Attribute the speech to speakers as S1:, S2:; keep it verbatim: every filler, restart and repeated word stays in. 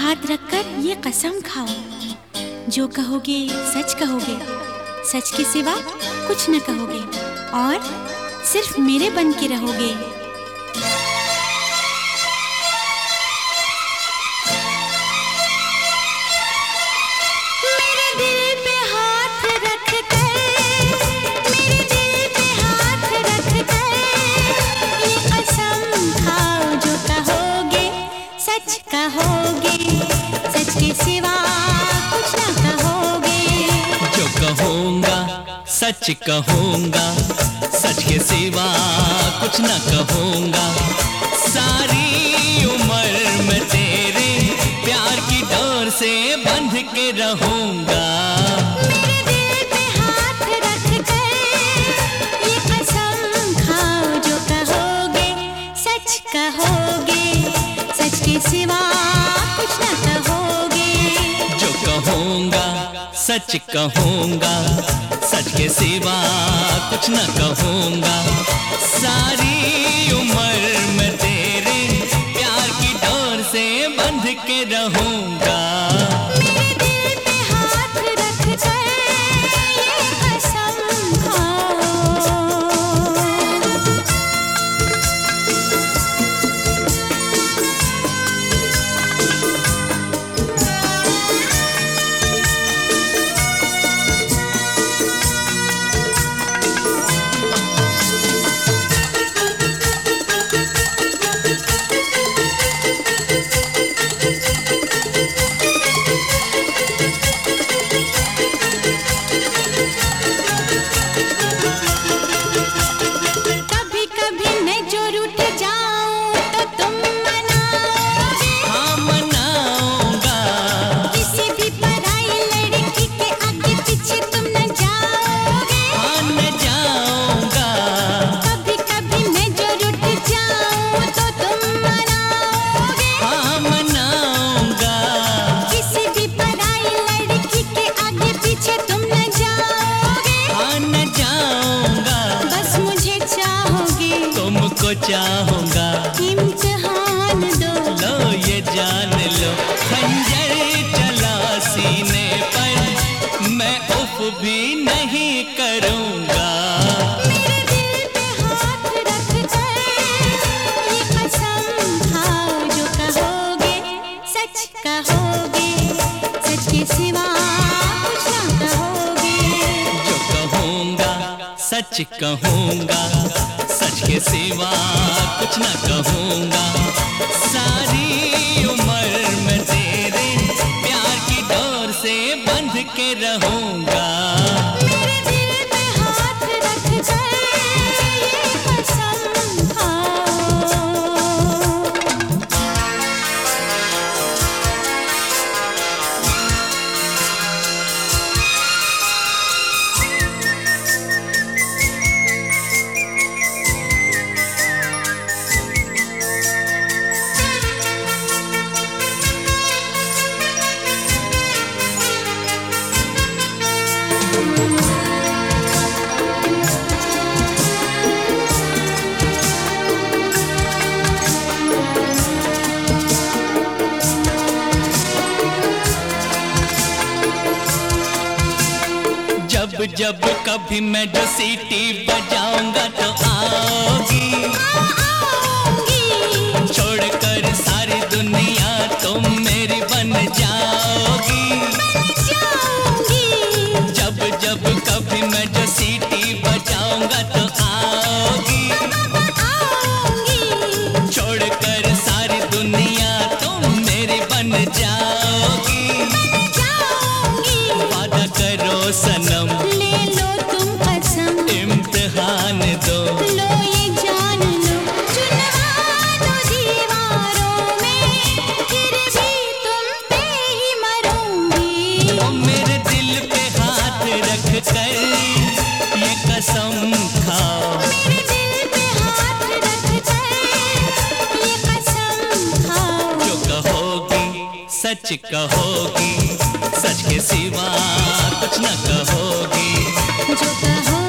S1: हाथ रखकर ये कसम खाओ, जो कहोगे सच कहोगे, सच के सिवा कुछ न कहोगे और सिर्फ मेरे बन के रहोगे। मेरे दिल पे हाथ रख कर, मेरे दिल पे हाथ रख कर ये कसम खाओ, जो कहोगे सच कहोगे, सच के सिवा कुछ न कहोगे।
S2: जो कहूँगा सच कहूँगा, सच के सिवा कुछ न कहूँगा। सारी उम्र मैं तेरे प्यार की डोर से बंध के रहूँगा।
S1: मेरे दिल पे हाथ रख कर ये कसम खाओ, जो कहोगे सच कहोगे, सच के सिवा कुछ न कहोगे।
S2: जो कहूँगा सच कहूँगा, सच के सिवा कुछ न कहूँगा। सारी उम्र मैं तेरे प्यार की डोर से बंध के रहूँगा।
S1: मेरे दिल पे हाथ रख कर ये कसम खाओ।
S2: चाहूंगा
S1: इम्तिहान दो,
S2: लो ये जान लो, खंजर चला सीने पर मैं उफ भी नहीं करूंगा।
S1: मेरे दिल पे हाथ रख कर ये कसम खाओ, जो कहोगे सच कहोगे, सच के सिवा कुछ न कहोगे।
S2: जो कहूंगा सच कहूंगा, सच के सिवा कुछ न कहूँगा। सारी उम्र मैं तेरे प्यार की डोर से बंध के रहूँगा।
S1: मेरे दिल पे हाथ रख कर ये कसम खाओ।
S2: जब जब कभी मैं जो सीटी बजाऊंगा तो आओगी,
S1: आओगी,
S2: छोड़कर सारी दुनिया तुम मेरी बन जाओगी।
S1: जाऊंगी,
S2: जब जब कभी मैं जो सीटी बजाऊंगा तो आओगी,
S1: आओगी,
S2: छोड़कर सारी दुनिया तुम मेरी बन जाओगी।
S1: जाऊंगी,
S2: वादा करो सनम,
S1: ले लो तुम कसम,
S2: इम्तिहान दो,
S1: लो ये जान लो, चुनवा दो दीवारों में, फिर भी तुम पे ही मरूंगी।
S2: ओ मेरे दिल पे हाथ रख कर ये कसम खाओ।
S1: मेरे दिल पे हाथ रख कर ये कसम खाओ।
S2: जो कहोगी सच कहोगी, सच के सिवा कुछ न कहोगी।
S1: जो कहो